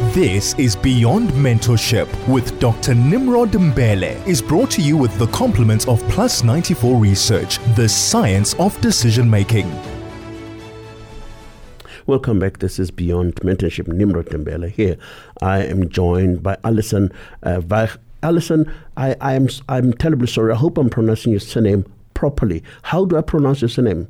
This is Beyond Mentorship with Dr. Nimrod Mbele is brought to you with the compliments of Plus 94 Research, the science of decision making. Welcome back. This is Beyond Mentorship. Nimrod Mbele here. I am joined by Alison Weich. Alison, I'm terribly sorry. I hope I'm pronouncing your surname properly. How do I pronounce your surname?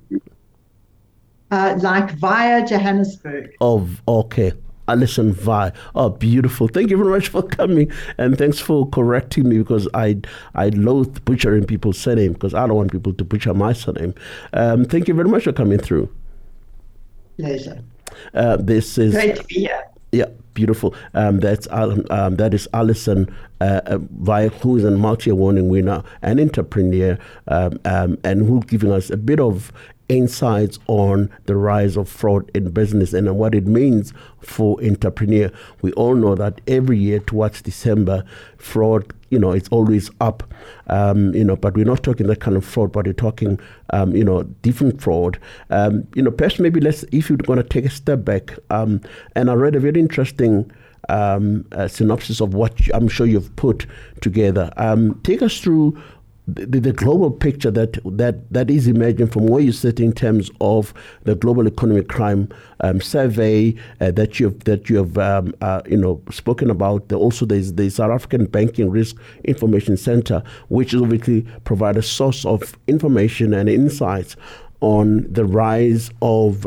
Like via Johannesburg. Okay. Alison Vi. Oh, beautiful. Thank you very much for coming, and thanks for correcting me, because I loathe butchering people's surname, because I don't want people to butcher my surname. Thank you very much for coming through. Pleasure. This is great to be here. Yeah, beautiful. That is Alison Vi, who is a multi-award winner, an entrepreneur, and who's giving us a bit of insights on the rise of fraud in business and what it means for entrepreneur. We all know that every year towards December, fraud, it's always up, but we're not talking that kind of fraud, but we're talking, different fraud. Perhaps maybe if you're going to take a step back, and I read a very interesting synopsis of what I'm sure you've put together. Take us through the global picture that is emerging from where you sit in terms of the global economic crime survey that you have spoken about. Also, there's the South African Banking Risk Information Center, which is obviously provide a source of information and insights on the rise of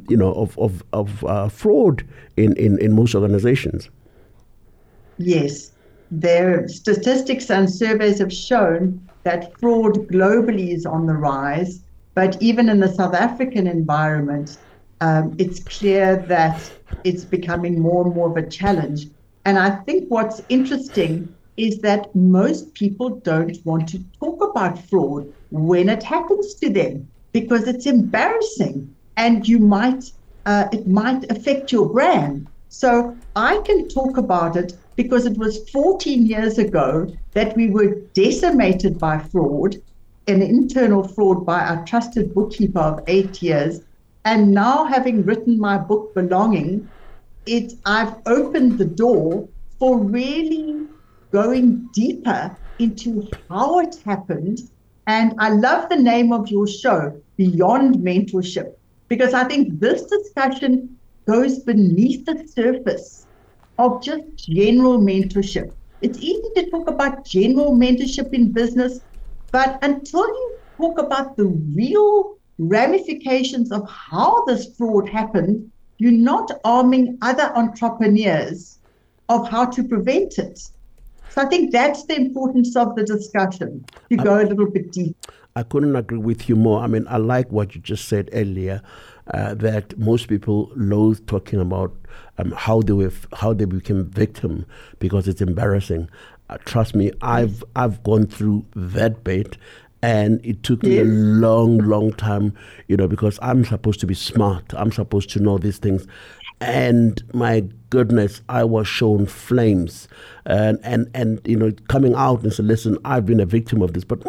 fraud in most organizations. Yes, their statistics and surveys have shown that fraud globally is on the rise, but even in the South African environment, it's clear that it's becoming more and more of a challenge. And I think what's interesting is that most people don't want to talk about fraud when it happens to them, because it's embarrassing and it might affect your brand. So I can talk about it because it was 14 years ago that we were decimated by fraud, an internal fraud by our trusted bookkeeper of 8 years. And now, having written my book, Belonging, I've opened the door for really going deeper into how it happened. And I love the name of your show, Beyond Mentorship, because I think this discussion goes beneath the surface of just general mentorship. It's easy to talk about general mentorship in business, but until you talk about the real ramifications of how this fraud happened, you're not arming other entrepreneurs of how to prevent it. So I think that's the importance of the discussion, to go a little bit deep. I couldn't agree with you more. I mean, I like what you just said earlier, that most people loathe talking about how they became victim, because it's embarrassing. Trust me, I've gone through that bit, and it took me a long time, because I'm supposed to be smart. I'm supposed to know these things. And my goodness, I was shown flames, and coming out and say, listen, I've been a victim of this, but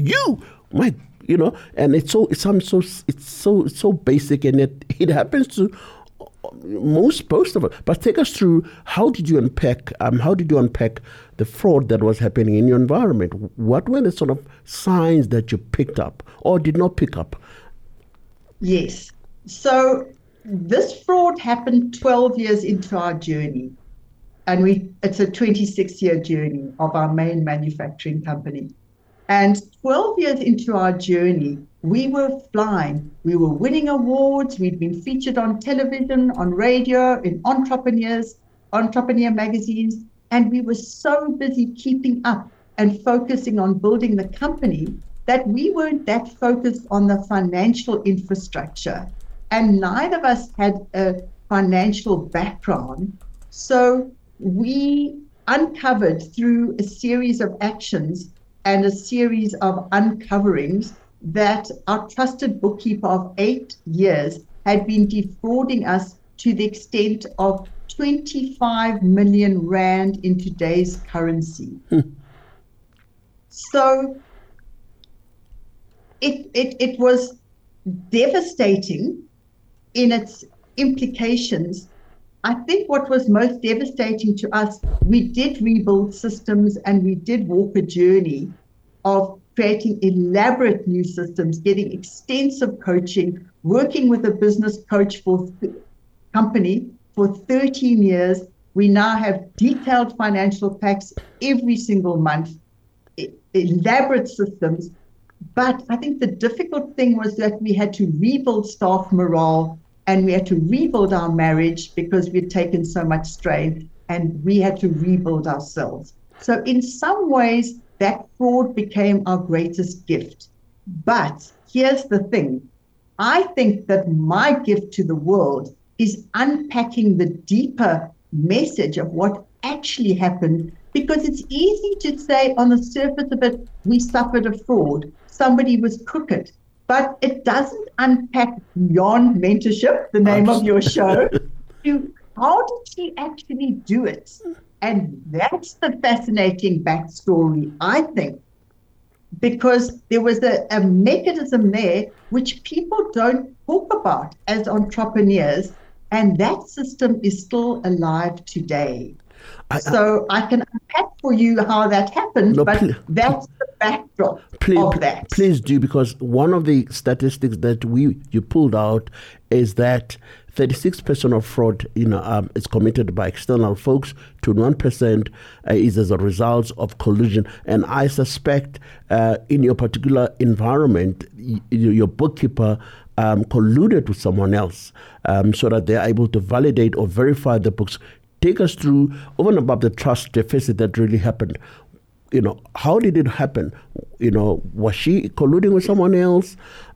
and it's so basic, and it happens to most of it. But take us through, how did you unpack the fraud that was happening in your environment? What were the sort of signs that you picked up or did not pick up? Yes. So this fraud happened 12 years into our journey, and it's a 26-year journey of our main manufacturing company. And 12 years into our journey, we were flying. We were winning awards. We'd been featured on television, on radio, in entrepreneur magazines. And we were so busy keeping up and focusing on building the company that we weren't that focused on the financial infrastructure. And neither of us had a financial background. So we uncovered, through a series of actions and a series of uncoverings, that our trusted bookkeeper of 8 years had been defrauding us to the extent of 25 million rand in today's currency. So it was devastating in its implications. I think what was most devastating to us, we did rebuild systems and we did walk a journey of creating elaborate new systems, getting extensive coaching, working with a business coach company for 13 years. We now have detailed financial packs every single month, elaborate systems. But I think the difficult thing was that we had to rebuild staff morale and we had to rebuild our marriage because we'd taken so much strain, and we had to rebuild ourselves. So in some ways, that fraud became our greatest gift. But here's the thing. I think that my gift to the world is unpacking the deeper message of what actually happened, because it's easy to say on the surface of it, we suffered a fraud, somebody was crooked, but it doesn't unpack beyond mentorship, the name of your show, to how did she actually do it? And that's the fascinating backstory, I think, because there was a mechanism there which people don't talk about as entrepreneurs, and that system is still alive today. So I can unpack for you how that happened, but that's the backdrop of that. Please do, because one of the statistics that you pulled out is that 36% of fraud, is committed by external folks. 21% is as a result of collusion. And I suspect in your particular environment, your bookkeeper colluded with someone else so that they're able to validate or verify the books. Take us through, over and above the trust deficit that really happened. How did it happen? Was she colluding with someone else?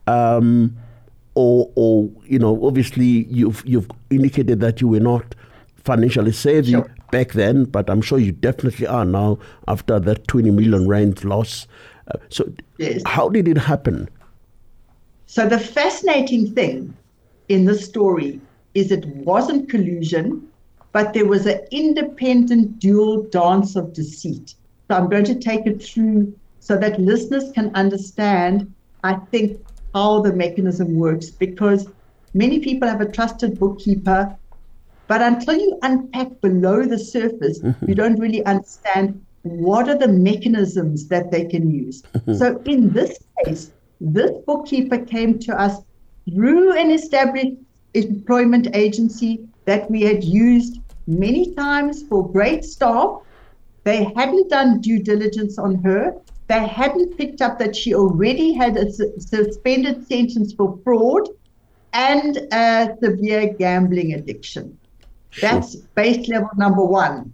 Or obviously you've indicated that you were not financially savvy back then, but I'm sure you definitely are now after that 20 million rand loss. Yes. How did it happen? So the fascinating thing in this story is it wasn't collusion, but there was an independent dual dance of deceit. So I'm going to take it through so that listeners can understand, I think, how the mechanism works, because many people have a trusted bookkeeper, but until you unpack below the surface, you don't really understand what are the mechanisms that they can use. So in this case, this bookkeeper came to us through an established employment agency that we had used many times for great staff. They hadn't done due diligence on her. They hadn't picked up that she already had a suspended sentence for fraud and a severe gambling addiction. That's base level number one.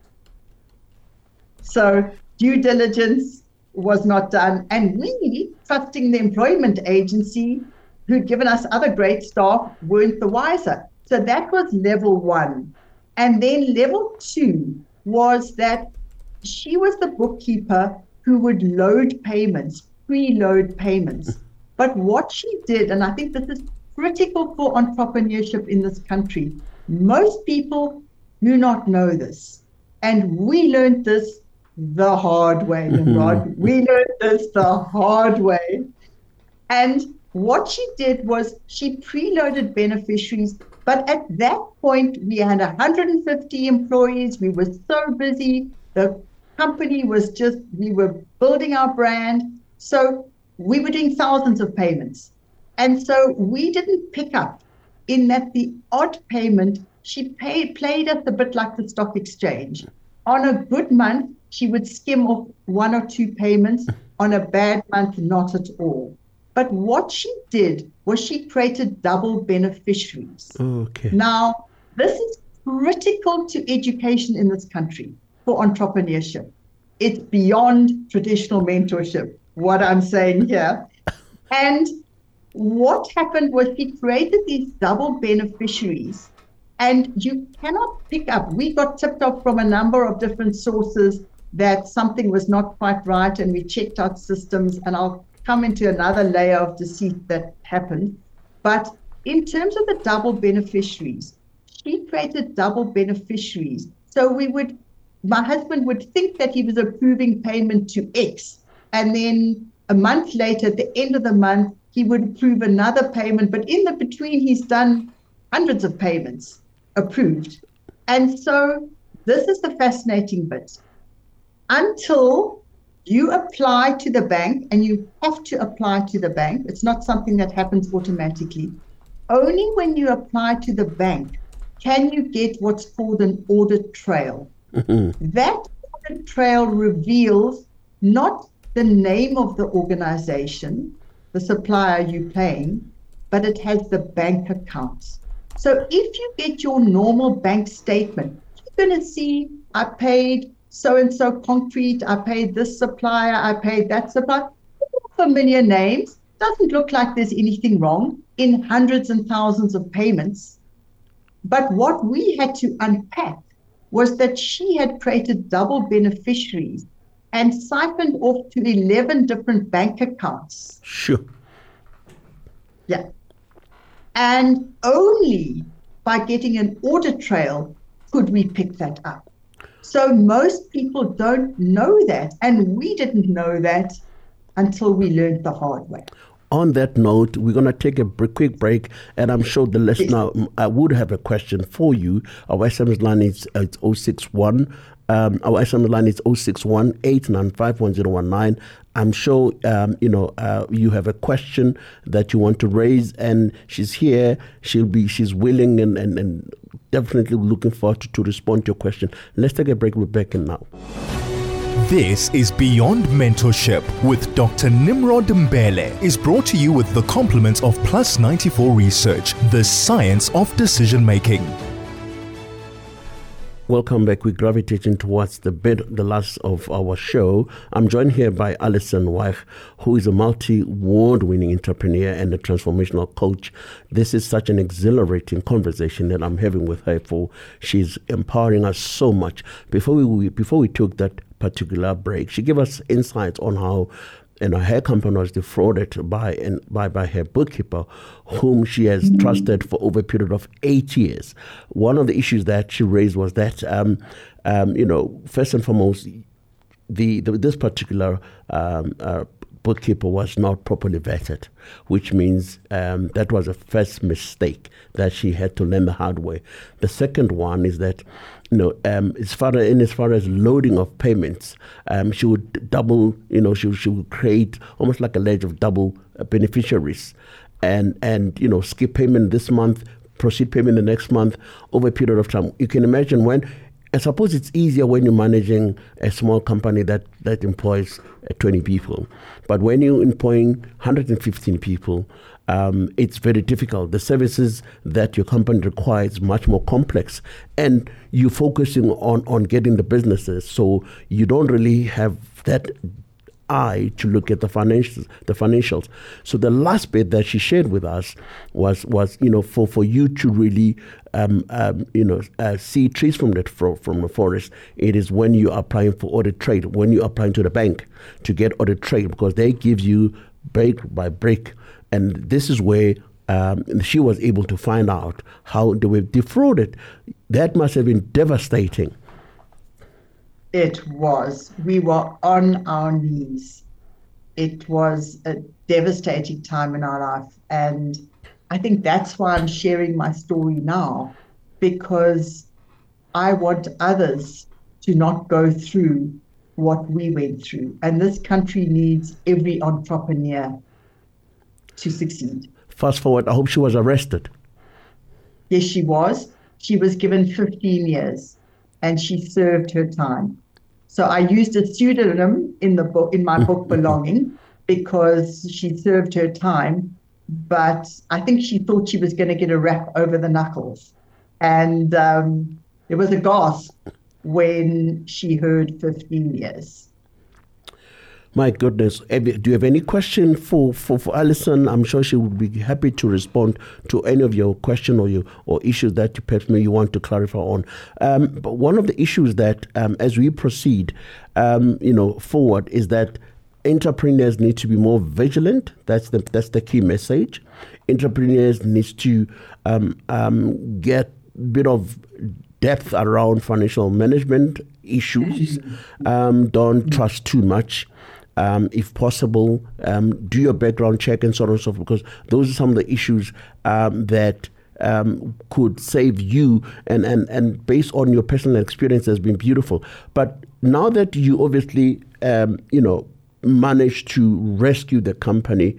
So due diligence was not done. And we, trusting the employment agency, who'd given us other great staff, weren't the wiser. So that was level one. And then level two was that she was the bookkeeper who would load payments, preload payments. But what she did, and I think this is critical for entrepreneurship in this country, most people do not know this. And we learned this the hard way, Nimrod. We learned this the hard way. And what she did was she preloaded beneficiaries, but at that point, we had 150 employees. We were so busy. The company was we were building our brand. So we were doing thousands of payments. And so we didn't pick up in that the odd payment, she played us a bit like the stock exchange. On a good month, she would skim off one or two payments. On a bad month, not at all. But what she did was she created double beneficiaries. Okay. Now, this is critical to education in this country for entrepreneurship. It's beyond traditional mentorship, what I'm saying here. And what happened was she created these double beneficiaries, and you cannot pick up. We got tipped off from a number of different sources that something was not quite right, and we checked out systems, and I'll come into another layer of deceit that happened. But in terms of the double beneficiaries, she created double beneficiaries. So my husband would think that he was approving payment to X, and then a month later, at the end of the month, he would approve another payment. But in the between, he's done hundreds of payments approved. And so this is the fascinating bit. Until you apply to the bank, and you have to apply to the bank, it's not something that happens automatically. Only when you apply to the bank can you get what's called an audit trail. That audit trail reveals not the name of the organization, the supplier you're paying, but it has the bank accounts. So if you get your normal bank statement, you're going to see, I paid so-and-so concrete, I paid this supplier, I paid that supplier. Familiar names. Doesn't look like there's anything wrong in hundreds and thousands of payments. But what we had to unpack was that she had created double beneficiaries and siphoned off to 11 different bank accounts. Sure. Yeah. And only by getting an audit trail could we pick that up. So most people don't know that, and we didn't know that until we learned the hard way. On that note, we're going to take a quick break, and I'm sure the listener would have a question for you. Our SMS line is 061. Our SMS line is 061 895 1019. I'm sure you have a question that you want to raise, and she's here. She's willing and definitely looking forward to respond to your question. Let's take a break. We're back in now. This is Beyond Mentorship with Dr. Nimrod Mbele, is brought to you with the compliments of Plus 94 Research, the science of decision making. Welcome back. We're gravitating towards the last of our show. I'm joined here by Alison Waich, who is a multi-award-winning entrepreneur and a transformational coach. This is such an exhilarating conversation that I'm having with her. She's empowering us so much. Before we took that particular break, she gave us insights on how her company was defrauded by her bookkeeper, whom she has trusted for over a period of 8 years. One of the issues that she raised was that, first and foremost, this particular bookkeeper was not properly vetted, which means that was a first mistake that she had to learn the hard way. The second one is that, as far as loading of payments, she would double, she would create almost like a ledge of double beneficiaries, and skip payment this month, proceed payment the next month over a period of time. You can imagine I suppose it's easier when you're managing a small company that employs 20 people. But when you're employing 115 people, it's very difficult. The services that your company requires much more complex, and you're focusing on getting the businesses. So you don't really have that eye to look at the financials. So the last bit that she shared with us was for you to really see trees from the forest. It is when you are applying for audit trade, when you are applying to the bank to get audit trade, because they give you break by break. And this is where she was able to find out how they were defrauded. That must have been devastating. It was. We were on our knees. It was a devastating time in our life. And I think that's why I'm sharing my story now, because I want others to not go through what we went through. And this country needs every entrepreneur to succeed. Fast forward, I hope she was arrested. Yes, she was. She was given 15 years and she served her time. So I used a pseudonym in my book Belonging, because she served her time, but I think she thought she was going to get a rap over the knuckles. And there was a gasp when she heard 15 years. My goodness. Do you have any question for Alison? I'm sure she would be happy to respond to any of your question or issues that perhaps you want to clarify on. But one of the issues that, as we proceed, forward, is that entrepreneurs need to be more vigilant. That's the key message. Entrepreneurs need to get a bit of depth around financial management issues. Don't trust too much. If possible, do your background check and so on and so forth, because those are some of the issues that could save you, and based on your personal experience has been beautiful. But now that you obviously, managed to rescue the company,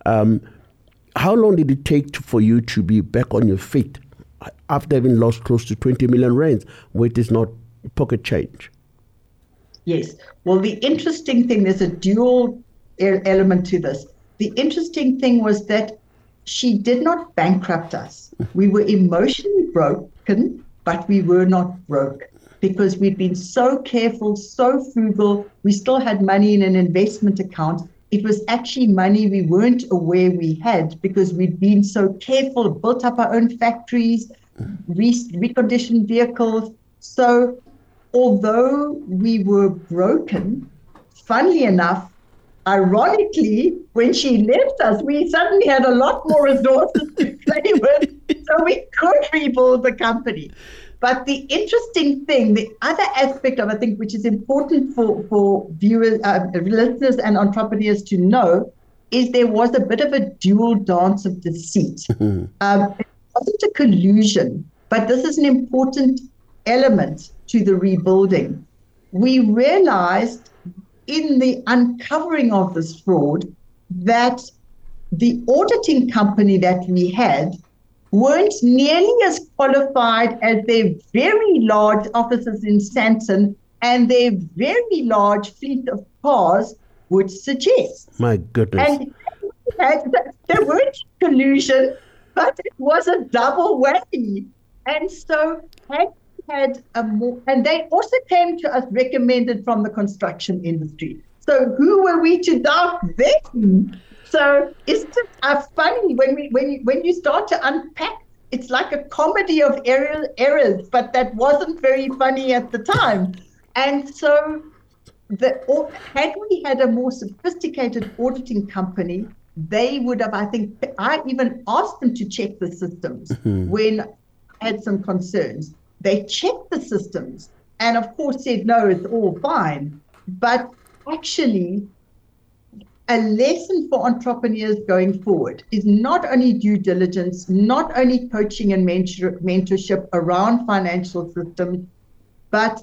how long did it take for you to be back on your feet after having lost close to 20 million rands, which is not pocket change? Yes. Well, the interesting thing, there's a dual element to this. The interesting thing was that she did not bankrupt us. We were emotionally broken, but we were not broke because we'd been so careful, so frugal. We still had money in an investment account. It was actually money we weren't aware we had because we'd been so careful, built up our own factories, reconditioned vehicles. So although we were broken, funnily enough, ironically, when she left us, we suddenly had a lot more resources to play with, so we could rebuild the company. But the interesting thing, the other aspect of, I think, which is important for viewers, listeners and entrepreneurs to know, is there was a bit of a dual dance of deceit. It wasn't a collusion, but this is an important element to the rebuilding. We realized in the uncovering of this fraud that the auditing company that we had weren't nearly as qualified as their very large offices in Sandton and their very large fleet of cars would suggest. My goodness. And there weren't collusion, but it was a double whammy. And so had a more, and they also came to us recommended from the construction industry. So who were we to doubt them? So isn't it funny when you start to unpack? It's like a comedy of errors, but that wasn't very funny at the time. And so, had we had a more sophisticated auditing company, they would have. I even asked them to check the systems when I had some concerns. They checked the systems and, of course, said no, it's all fine. But actually, a lesson for entrepreneurs going forward is not only due diligence, not only coaching and mentorship around financial systems, but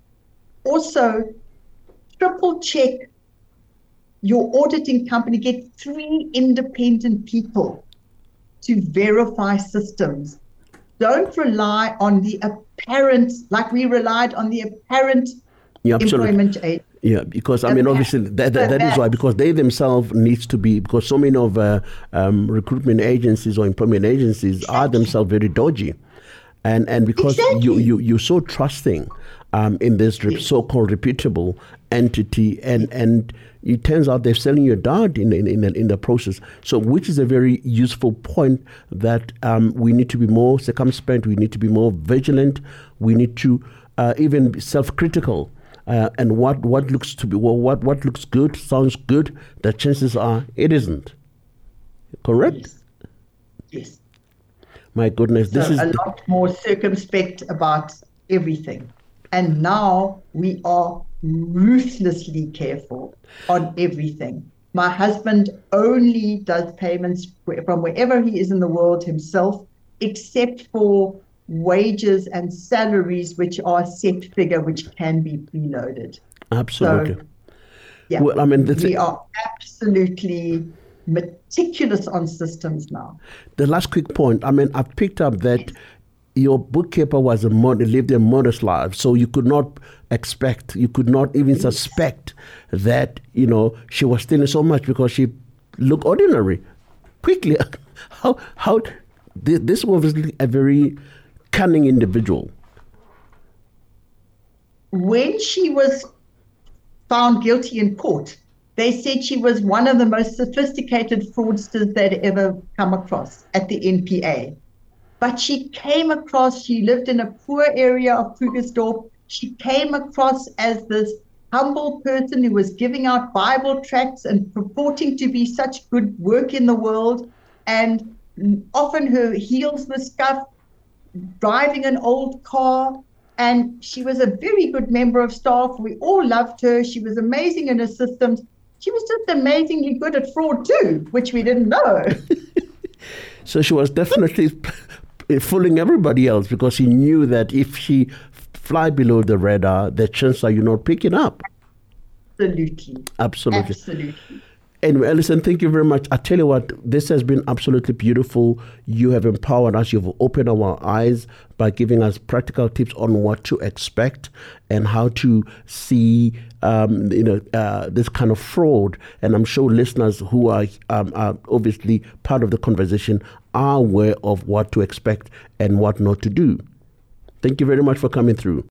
also triple check your auditing company. Get 3 independent people to verify systems. Don't rely on the apparent, like we relied on the apparent employment aid. Yeah, because obviously that is why, because they themselves needs to be, because so many of recruitment agencies or employment agencies are themselves very dodgy, and because you're so trusting in this so-called reputable entity, and it turns out they're selling you dirt in the process. So, which is a very useful point that we need to be more circumspect, we need to be more vigilant, we need to even be self-critical. And what looks to be what looks good, sounds good, the chances are it isn't. Correct? Yes. My goodness, so this is a lot more circumspect about everything. And now we are ruthlessly careful on everything. My husband only does payments from wherever he is in the world himself, except for wages and salaries, which are set figure, which can be preloaded. Absolutely. So, yeah, well, we are absolutely meticulous on systems now. The last quick point, I've picked up that your bookkeeper was lived a modest life, so you could not expect, you could not even suspect that, she was stealing so much because she looked ordinary. Quickly, how this was a very cunning individual. When she was found guilty in court, they said she was one of the most sophisticated fraudsters they'd ever come across at the NPA. But she lived in a poor area of Krugersdorp. She came across as this humble person who was giving out Bible tracts and purporting to be such good work in the world. And often her heels were scuffed, driving an old car, and she was a very good member of staff. We all loved her. She was amazing in her systems. She was just amazingly good at fraud too, which we didn't know. So she was definitely, fooling everybody else because he knew that if she fly below the radar, the chances are you're not picking up. Absolutely. Anyway, Alison, thank you very much. I tell you what, this has been absolutely beautiful. You have empowered us. You've opened our eyes by giving us practical tips on what to expect and how to see, this kind of fraud. And I'm sure listeners who are obviously part of the conversation are aware of what to expect and what not to do. Thank you very much for coming through.